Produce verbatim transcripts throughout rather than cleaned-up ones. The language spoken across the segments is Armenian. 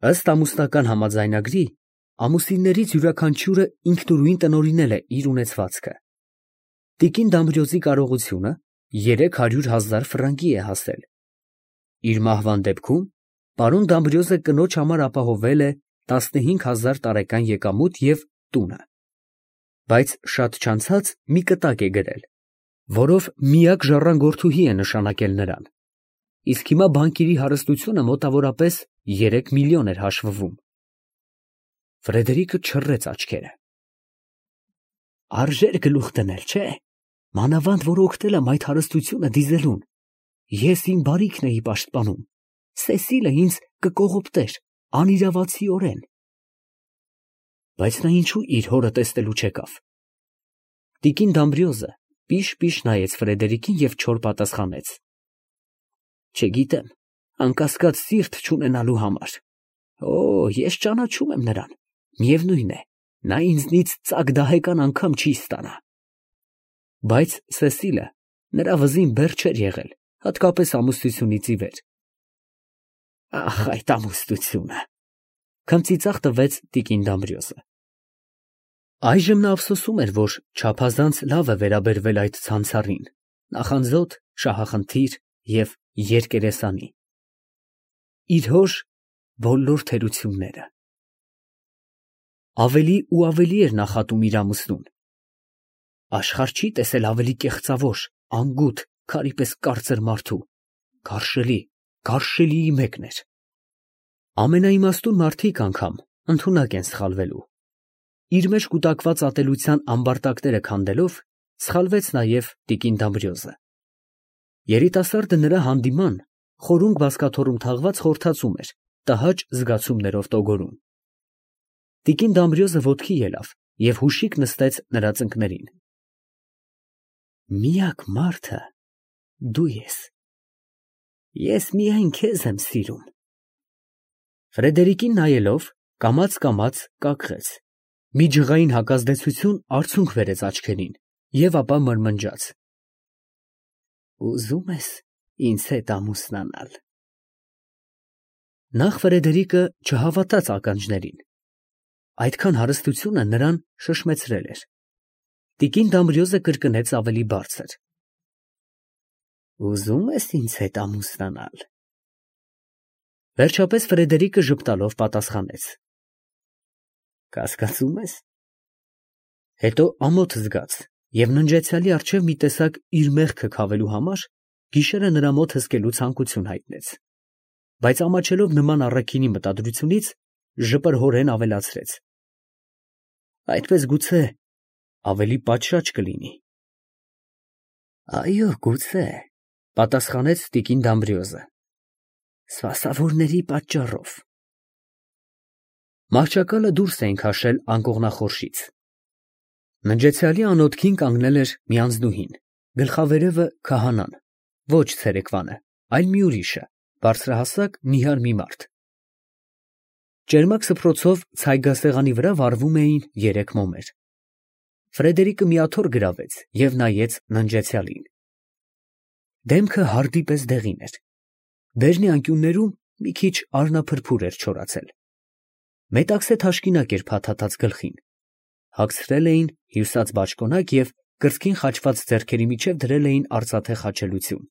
Ըստ ամուսնական համաձայնագրի, ամուսիններից յուրաքանչյուրը ինքնուրույն տնօրինել է իր ունեցվածքը։ Տիկին Դամբրիոզի կարողությունը երեք հարյուր հազար ֆրանկի է հասել։ Իր մահվան դեպքում պարոն Դամբրիոզը կնոջ համար ապահովել է տասնհինգ հազար տարեկան եկամուտ և տունը, բայց շատ չանցած մի կտակ է գրել, որով միակ ժառանգորդուհի է նշանակել նրան, իսկ հիմա բանկիրի հարստությունը մոտավորապես երեք միլիոն էր հաշվվում։ Ֆրեդերիկը չռեց աչքերը։ Արժեր գլուխ դնել, չէ՞, մանավանդ որ օգնել եմ այդ հարստությունը դիզելուն, ես իմ բարիքն էի պաշտպանում, Սեսիլը ինձ կկողոպտեր անիրավացիորեն։ Բայց նա ինչու իր հորը տեսնելու չեկավ։ Տիկին Դամբրիոզը պիշ-պիշ նայեց Ֆրեդերիկին և չոր պատասխանեց. Չգիտեմ, անկասկած սիրտ չունենալու համար։ Օ, ես ճանաչում եմ նրան, միևնույն է, նա ինձնից ծակ դահեկան անգամ չի ստանա։ Բայց Սեսիլը նրա վզին բեռ չէր եղել, հատկապես ամուսնությունից ի վեր։ Ախ, այդ ամուսնությունը, քմծիծաղ տվեց տիկին Դամբրիոզը։ Այժմ նա ափսոսում էր, որ չափազանց լավ է վերաբերվել այդ ցանցառին, նախանձոտ, շահախնդիր և երկերեսանի։ Իր հոր բոլոր թերությունները։ Ավելի ու ավելի էր նախատում իր ամուսնուն։ Աշխարհ չի տեսել ավելի կեղծավոր, անգութ, քարի պես կարծր մարդու, գարշելի, գարշելիի մեկն էր։ Ամենաիմաստուն մարդիկ անգամ ընդունակ են սխալվելու։ Իր մեջ կուտակված ատելության ամբարտակները քանդելով, սխալվեց նաև տիկին Դամբրիոզը։ Երիտասարդը նրա հանդիման խորունգ բազկաթոռում թաղված խորթածում էր, տհաճ զգացումներով տոգորում։ Տիկին Դամբրիոզը ոտքի ելավ և հուշիկ նստեց նրա ծնկներին։ Միակ մարդը դու ես։ Ես միայն քեզ եմ սիրում։ Ֆրեդերիկին նայելով, կամաց֊կամաց կակղեց, մի ջղային հակազդեցություն արցունք բերեց աչքերին և ապա մրմնջաց. Ուզում ես ինձ հետ ամուսնանալ։ Նախ Ֆրեդերիկը չհավատաց ականջներին։ Այդքան հարստությունը նրան շշմեցրել էր։ Տիկին Դամբրիոզը կրկնեց ավելի բարձր. Ուզում ես ինձ հետ ամուսնանալ։ Վերջապես Ֆրեդերիկը ժպտալով պատասխանեց. Կասկածում ես։ Հետո ամոթ զգաց և ննջեցյալի առջև մի տեսակ իր մեղքը քավելու համար գիշերը նրա մոտ հսկելու ցանկություն հայտնեց, բայց ամաչելով նման առաքինի մտադրությունից, ժպրհորեն ավելացրեց. Այդպես գուցե ավելի պատշաճ կլինի։ Այո, գուցե, պատասխանեց տիկին Դամբրիոզը, սպասավորների պատճառով։ Մահճակալը դուրս էին քաշել անկողնախորշից։ Ննջեցյալի անոթքին կանգնել էր մի անձնուհին, գլխավերևը քահանան, ոչ ցերեկվանը, այլ մի ուրիշը, բարձրահասակ նիհար մի մարդ։ Ճերմակ սփռոցով ցայգասեղանի վրա վառվում էին երեք մոմեր։ Ֆրեդերիկը մի աթոռ գրավեց և նայեց ննջեցյալին։ Դեմքը հարդի պես դեղին էր։ Բերնի անկյուններում մի քիչ արնափրփուր էր չորացել։ Մետաքսե թաշկինակ էր փաթաթած գլխին։ Հագցրել էին հյուսած բաճկոնակ և կրծքին խաչված ձեռքերի միջև դրել էին արծաթե խաչելություն։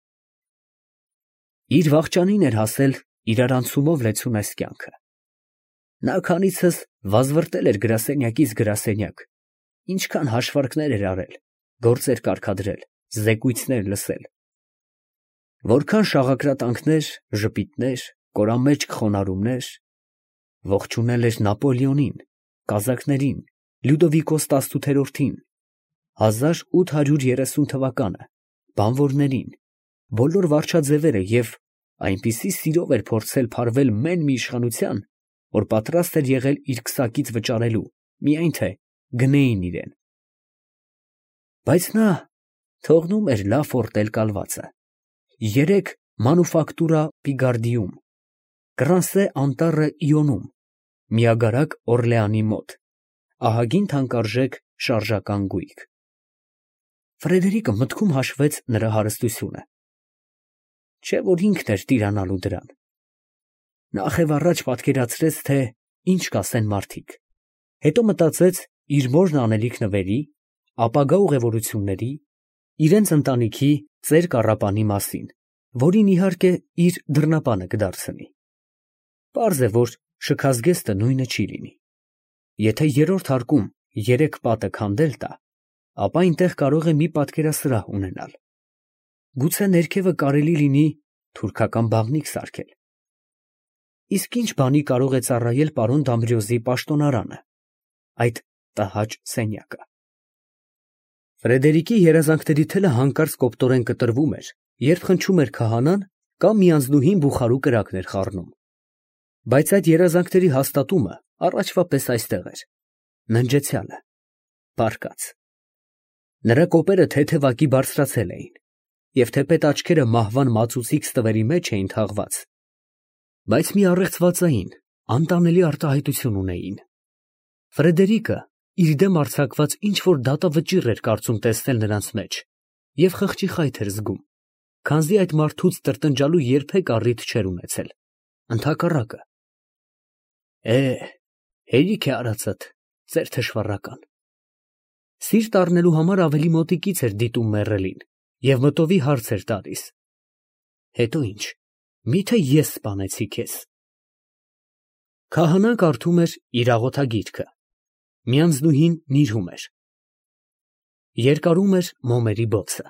Իր վախճանին էր հասել իրարանցումով լեցուն այս կյանքը։ Նա քանիցս վազվռտել էր գրասենյակից գրասենյակ, ինչքան հաշվարկներ էր արել, գործեր կարգադրել, զեկույցներ լսել։ Որքան շաղակրատանքներ, ժպիտներ, կորամեջք խոնարհումներ, ողջունել էր Նապոլեոնին, կազակներին, Լյուդովիկոս տասնութերորդին, հազար ութ հարյուր երեսուն թվականը, բանվորներին, բոլոր վարչաձևերը և այնպիսի սիրով էր փորձել փարվել մեն մի իշխանության, որ պատրաստ էր եղել իր քսակից վճարելու, միայն թե գնեին իրան։ Բայց նա թողնում էր լավ ֆորտել կալվածը։ Երեք մանուֆակտուրա Պիգարդիում, Կրանսե անտառը Իոնում, միագարակ Օրլեանի մոտ, ահագին թանկարժեք շարժական գույք։ Ֆրեդերիկը մտքում հաշվեց նրա հարստությունը։ Չէ՞ որ ինքն էր տիրանալու դրան։ Նախ եւ առաջ պատկերացրեց, թե ինչ կասեն մարդիկ, հետո մտածեց իր մորն անելիք նվերի, ապագա ուղևորությունների, իրենց ընտանիքի ծեր կառապանի մասին, որին իհարկե իր դռնապանը կդարձնի։ Պարզ է, որ շքազգեստը նույնը չի լինի։ Եթե երրորդ հարկում երեք պատը քանդել տա, ապա այնտեղ կարող է մի պատկերասրահ ունենալ։ Գուցե ներքևը կարելի լինի թուրքական բաղնիք սարքել։ Իսկ ինչ բանի կարող է ծառայել պարոն Դամբրիոզի պաշտոնարանը, այդ տհաճ սենյակը։ Ֆրեդերիկի երազանքների թելը հանկարծ կոպտորեն կտրվում էր, երբ խնչում էր քահանան կամ մի անձնուհին բուխարու կրակներ խառնում։ Բայց այդ երազանքների հաստատումը առաջվա պես այստեղ էր, ննջեցյալը, բարկած։ Նրա կոպերը թեթևակի բարձրացել էին, և թեպետ աչքերը մահվան մածուցիկ ստվերի մեջ էին թաղված, բայց մի առեղծվածային, անտանելի արտահայտություն ունեին։ Ֆրեդերիկը իր դեմ արձակված ինչ-որ դատավճիռ էր կարծում տեսնել նրանց մեջ և խղճի խայթ էր զգում, քանզի այդ մարդուց տրտնջալու երբեք առիթ չէր ունեցել, ընդհակառակը։ Է, հերիք է արածդ, ծեր թշվառական։ Սիրտ առնելու համար ավելի մոտիկից էր դիտում մեռելին և մտովի հարց էր տալիս. հետո ինչ, միթե ես սպանեցի քեզ։ Քահանան կարդում էր իր աղոթագիրքը, մի անձնուհին նիրհում էր։ Երկարում էր մոմերի բոցը։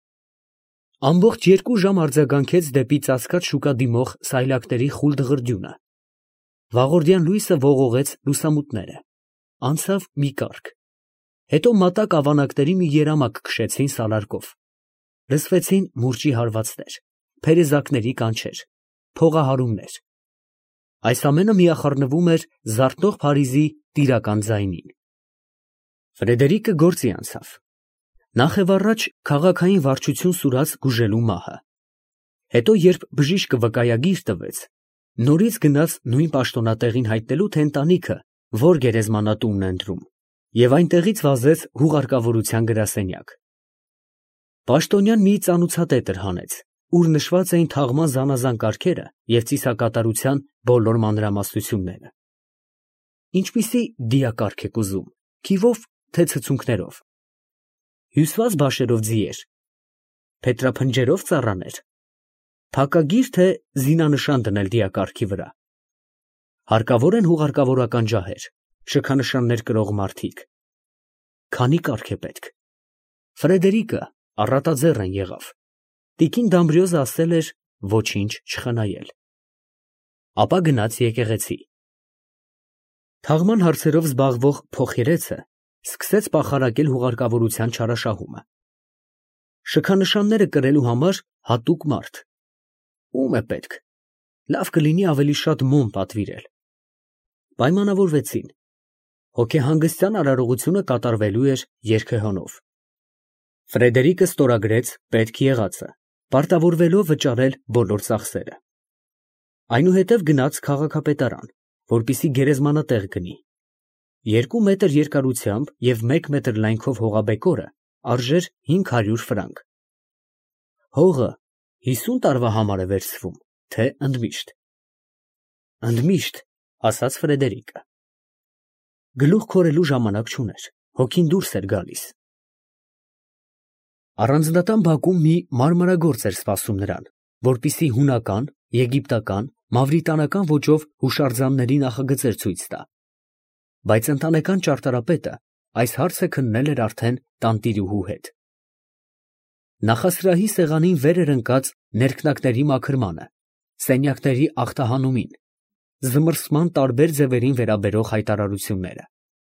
Ամբողջ երկու ժամ արձագանքեց դեպի ծածկած շուկա դիմող սայլակների խուլ դղրդյունը։ Վաղորդյան լույսը ողողեց լուսամուտները, անցավ մի կառք, հետո մատակ ավանակների մի երամակ քշեցին սալարկով, լսվեցին մուրճի հարվածներ, փերեզակների կանչեր, փողահարումներ։ Այս ամենը միախառնվում էր զարթնող Փարիզի տիրական ձայնին։ Ֆրեդերիկը գործի անցավ։ Նախ և առաջ քաղաքային վարչություն սուրաց գուժելու մահը։ Հետո, երբ բժիշկը վկայագիր տվեց, նորից գնաց նույն պաշտոնատեղին հայտնելու, թե ընտանիքը որ գերեզմանատունն է ընտրում, և այնտեղից վազեց հուղարկավորության գրասենյակ։ Պաշտոնյան մի ծանուցատետր հանեց, ուր նշված էին թաղման զանազան կարգերը և ծիսակատարության բոլոր մանրամասնությունները։ Ինչպիսի դիակարգ եք ուզում, քիվով, թե ցցունքներով։ Հյուսված բաշերով ձիեր, փետրափնջերով ծառաներ, փակագիր, թե զինանշան դնել դիակարգի վրա։ Հարկավոր են հուղարկավորական ջահեր, շքանշաններ կրող մարդիկ։ Քանի կարգ է պետք։ Ֆրեդերիկը առատաձեռն եղավ։ Տիկին Դամբրիոզը ասել էր ոչինչ չխնայել։ Ապա գնաց եկեղեցի։ Թաղման հարցերով զբաղվող փոխերեցը սկսեց պախարակել հուղարկավորության չարաշահումը։ Շքանշանները կրելու համար հատուկ մարդ։ Ո՞ւմ է պետք։ Լավ կլինի ավելի շատ մոմ պատվիրել։ Պայմանավորվեցին։ Հոգեհանգստյան արարողությունը կատարվելու էր երգեհոնով։ Ֆրեդերիկը ստորագրեց պետք եղածը, պարտավորվելով վճարել բոլոր ծախսերը։ Այնուհետև գնաց քաղաքապետարան, որպեսզի գերեզմանատեղ գնի։ Երկու մետր երկարությամբ և մեկ մետր լայնքով հողաբեկորը արժեր հինգ հարյուր ֆրանկ։ Հողը հիսուն տարվա համար է վերցվում, թե ընդմիշտ։ Ընդմիշտ, ասաց Ֆրեդերիկը։ Գլուխ քորելու ժամանակ չուներ, հոգին դուրս էր գալիս։ Առանձնատան բակում մի մարմարագործ էր սպասում նրան, որպեսզի հունական, եգիպտական, մավրիտանական ոճով հուշարձանների նախագծեր ցույց տա։ Բայց ընտանեկան ճարտարապետը այս հարցը քննել էր արդեն տանտիրուհու հետ։ Նախասրահի սեղանին վեր էր ընկած ներքնակների մաքրմանը, սենյակների ախտահանումին, զմռսման տարբեր ձևերին վերաբերող հայտարարությունները։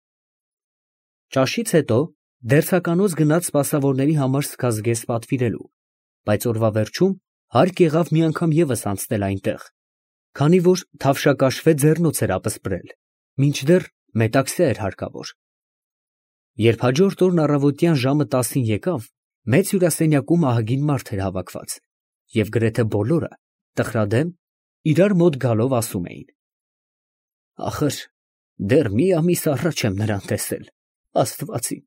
Ճաշից հետո դերձականոց գնաց սպասավորների համար սքազգեստ պատվիրելու, բայց օրվա վերջում հարկ եղավ մի անգամ ևս անցնել այնտեղ, քանի որ թավշակաշվե ձեռնոց էր ապսպրել, մինչդեռ մետաքսյա էր հարկավոր։ Երբ հաջորդ օրն առավոտյան ժամը տասին եկավ, մեծ հյուրասենյակում ահագին մարդ էր հավաքված, և գրեթե բոլորը, տխրադեմ, իրար մոտ գալով ասում էին. «Ախր, դեռ մի ամիս առաջ եմ նրան տեսել, աստված իմ,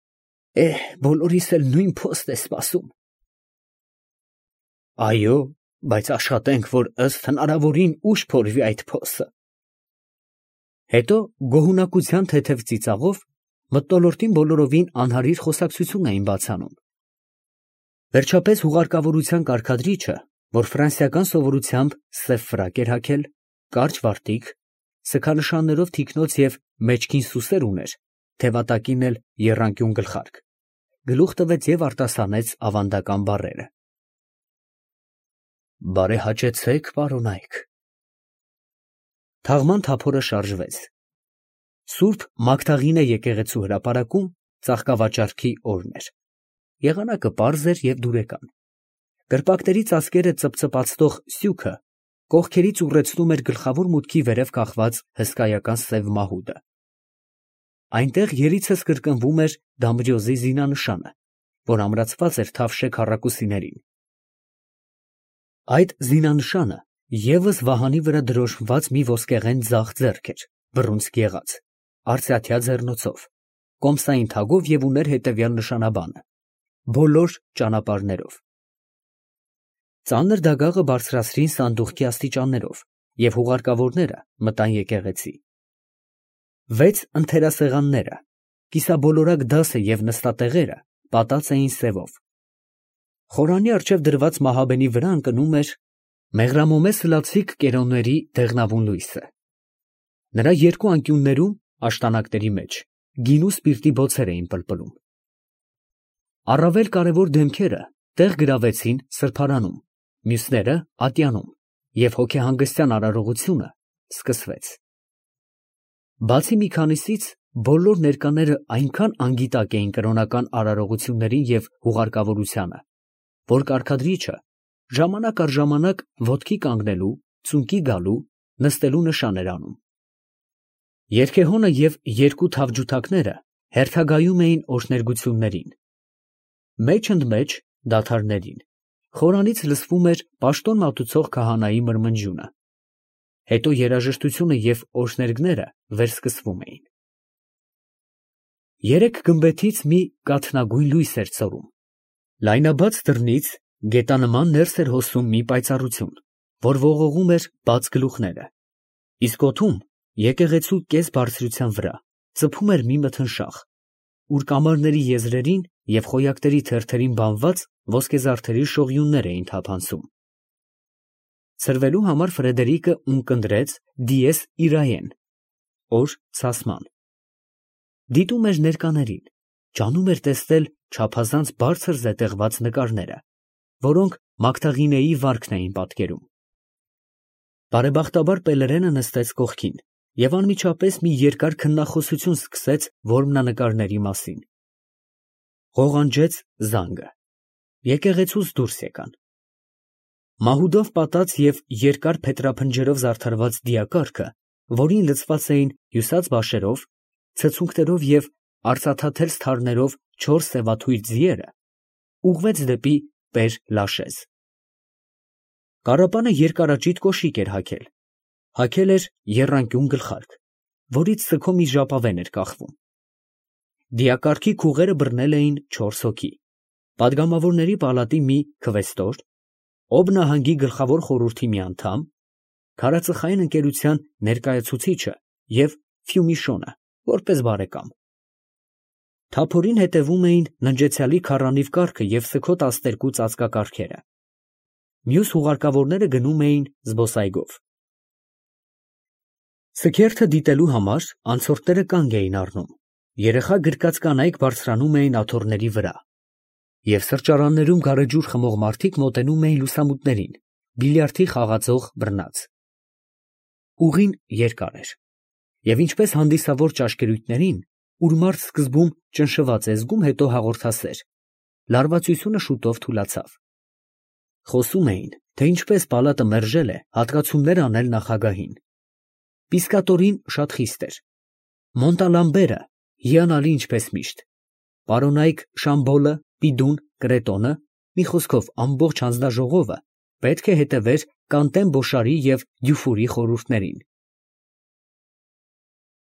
էհ, բոլորիս էլ նույն փոստ է սպասում»։ Այո, բայց աշխատենք, որ ըստ հնարավորին ուշ փորվի այդ փոսը։ Հետո գոհունակության թեթև ծիծաղով մթնոլորտին բոլորովին անհարիր խոսակցություն էին բացանում։ Վերջապես հուղարկավորության կարգադրիչը, որ ֆրանսիական սովորությամբ սև ֆրակ էր հագել, կարճ վարտիք, սքանշաններով թիկնոց և մեջքին սուսեր ուներ, թևատակին էլ եռանկյուն գլխարկ, գլուխ տվեց և արտասանեց ավանդական բառերը. «Բարեհաճեցեք, պարոնայք»։ Թաղման թափորը շարժվեց։ Սուրբ Մագդաղինե եկեղեցու հրապարակում ծաղկավաճառքի օրն էր։ Եղանակը պարզ էր և դուրեկան։ Կրպակների ծածկերը ծպծպացնող սյուքը կողքերից ուռեցնում էր գլխավոր մուտքի վերև կախված հսկայական սև մահուդը։ Այնտեղ երիցս կրկնվում էր Դամբրիոզի զինանշանը, որ ամրացված էր թավշե քառակուսիներին։ Այդ զինանշանը ևս վահանի վրա դրոշմված մի ոսկեղեն ձախ ձեռք էր, բռունցք եղած, արծաթյա ձեռնոցով, կոմսային թագով և ուներ հետևյալ նշանաբանը. բոլոր ճանապարհներով։ Ծանր դագաղը բարձրացրին սանդուղքի աստիճաններով, և հուղարկավորները մտան եկեղեցի։ Վեց ընթերասեղանները, կիսաբոլորակ դասը և նստատեղերը պատած էին սևով։ Խորանի առջև դրված մահաբենի վրա ընկնում էր մեղրամոմե սլացիկ կերոնների դեղնավուն լույսը։ Նրա երկու անկյուններում, աշտանակների մեջ, գինու սպիրտի բոցեր էին պլպլում։ Առավել կարևոր դեմքերը տեղ գրավեցին սրբարանում, մյուսները ատյանում, և հոգեհանգստյան արարողությունը սկսվեց։ Բացի մի քանիսից, բոլոր ներկաները այնքան անգիտակ էին կրոնական արարողություններին և հուղարկավորությանը, որ կարգադրիչը ժամանակ առ ժամանակ ոտքի կանգնելու, ծունկի գալու, նստելու նշան էր անում։ Երգեհոնը և երկու թավջութակները հերթագայում էին օրհներգություններին։ Մեջ ընդ մեջ դադարներին խորանից լսվում էր պաշտոն մատուցող քահանայի մրմնջյունը։ Հետո երաժշտությունը և օրհներգները վերսկսվում էին։ Երեք գմբեթից մի կաթնագույն լույս էր ծորում։ Լայնաբաց դռնից գետանման ներս էր հոսում մի պայծառություն, որ ողողում էր բաց գլուխները, իսկ օդում, եկեղեցու կես բարձրության վրա, ծփում էր մի մթնշաղ, ուր կամարների եզրերին և խոյակների թերթերին բանված ոսկեզարդերի շողյուններ էին թափանցում։ Ցրվելու համար Ֆրեդերիկը ունկնդրեց դիեզ իրայեն (օր ցասման)։ Դիտում էր ներկաներին, ջանում էր տեսնել չափազանց բարձր զետեղված նկարները, որոնք Մագդաղինեի վարքն էին պատկերում։ Բարեբախտաբար Պելերենը նստեց կողքին և անմիջապես մի երկար քննախոսություն սկսեց որմնանկարների մասին։ Ղողանջեց զանգը։ Եկեղեցուց դուրս եկան։ Մահուդով պատած և երկար փետրափնջերով զարդարված դիակառքը, որին լցված էին հյուսած բաշերով, ցցունքներով և արծաթաթել սթարներով չորս սևաթույր ձիերը, ուղղվեց դեպի Պեր֊Լաշեզ։ Կարապանը երկարաճիտ կոշիկ էր հագել։ Հագել էր եռանկյուն գլխարկ, որից սգո մի ժապավեն էր կախվում։ Դիակառքի քուղերը բռնել էին չորս հոգի, պատգամավորների պալատի մի քվեստոր, Օբ նահանգի գլխավոր խորհրդի մի անդամ, քարածխային ընկերության ներկայացուցիչը և Ֆյումիշոնը, որպես բարեկամ։ Թափորին հետևում էին ննջեցյալի քառանիվ կառքը և սգո տասներկու ծածկակառքերը։ Մյուս հուղարկավորները գնում էին զբոսայգով։ Սգերթը դիտելու համար անցորդները կանգ էին առնում, երեխա գրկած կանայք բարձրանում էին աթոռների վրա, և սրճարաններում գարեջուր խմող մարդիկ մոտենում էին լուսամուտներին, բիլիարդի խաղացող բռնած։ Ուղին երկար էր, և ինչպես հանդիսավոր ճաշկերույթներին, ուր մարդ սկզբում ճնշված է զգում, հետո հաղորդասեր, լարվածությունը շուտով թուլացավ։ Խոսում էին, թե ինչպես պալատը մերժել է հատկացումներ անել նախագահին։ Պիսկատորին շատ խիստ էր, Մոնտալամբերը հիանալի ինչպես միշտ, պարոնայք Շամբոլը, Պիդուն, Կրետոնը, մի խոսքով ամբողջ հանձնաժողովը պետք է հետևեր Կանտեն Բոշարի և Դյուֆուրի խորհուրդներին։